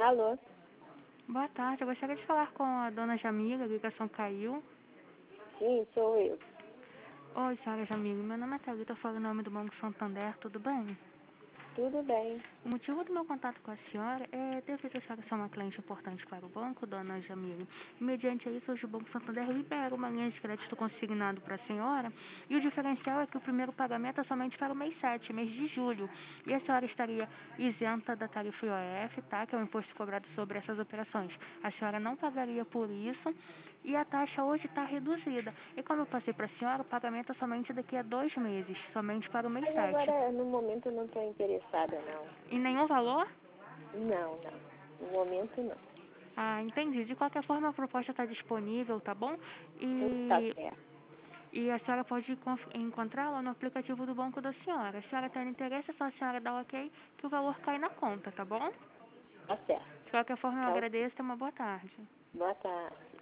Alô? Boa tarde, eu gostaria de falar com a dona Jamila, a ligação caiu. Sim, sou eu. Oi, senhora Jamila, meu nome é Thalita, eu falo em nome do Banco Santander, tudo bem? Tudo bem. O motivo do meu contato com a senhora é devido a senhora ser uma cliente importante para o banco, dona Jamila. E mediante isso, hoje o Banco Santander libera uma linha de crédito consignado para a senhora, e o diferencial é que o primeiro pagamento é somente para o mês 7, mês de julho. E a senhora estaria isenta da tarifa IOF, tá? Que é o imposto cobrado sobre essas operações. A senhora não pagaria por isso e a taxa hoje está reduzida. E como eu passei para a senhora, o pagamento é somente daqui a 2 meses, somente para o mês Mas 7. agora, no momento, eu não estou interessada, não. E nenhum valor? Não, não. No momento, não. Ah, entendi. De qualquer forma, a proposta está disponível, tá bom? Tá E, certo. e a senhora pode encontrá-la no aplicativo do banco da senhora. Se a senhora tem interesse, é só a senhora dar ok que o valor cai na conta, tá bom? Tá certo. De qualquer forma, eu Tá ok. agradeço e uma boa tarde. Boa tarde.